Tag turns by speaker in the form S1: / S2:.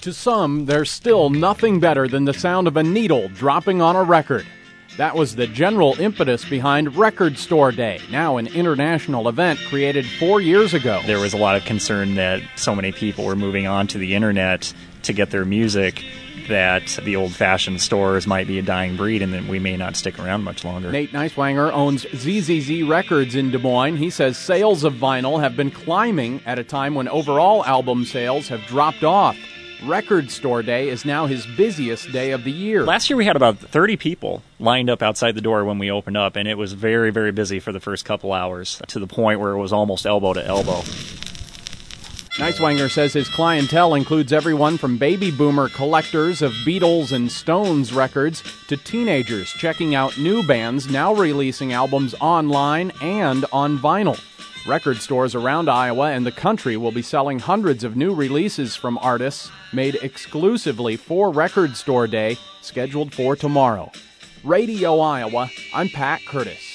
S1: To some, there's still nothing better than the sound of a needle dropping on a record. That was the general impetus behind Record Store Day, now an international event created 4 years ago.
S2: There was a lot of concern that so many people were moving on to the internet to get their music that the old-fashioned stores might be a dying breed and that we may not stick around much longer.
S1: Nate Neiswanger owns ZZZ Records in Des Moines. He says sales of vinyl have been climbing at a time when overall album sales have dropped off. Record Store Day is now his busiest day of the year.
S2: Last year we had about 30 people lined up outside the door when we opened up, and it was very, very busy for the first couple hours, to the point where it was almost elbow to elbow.
S1: Neiswanger says his clientele includes everyone from baby boomer collectors of Beatles and Stones records to teenagers checking out new bands now releasing albums online and on vinyl. Record stores around Iowa and the country will be selling hundreds of new releases from artists made exclusively for Record Store Day, scheduled for tomorrow. Radio Iowa, I'm Pat Curtis.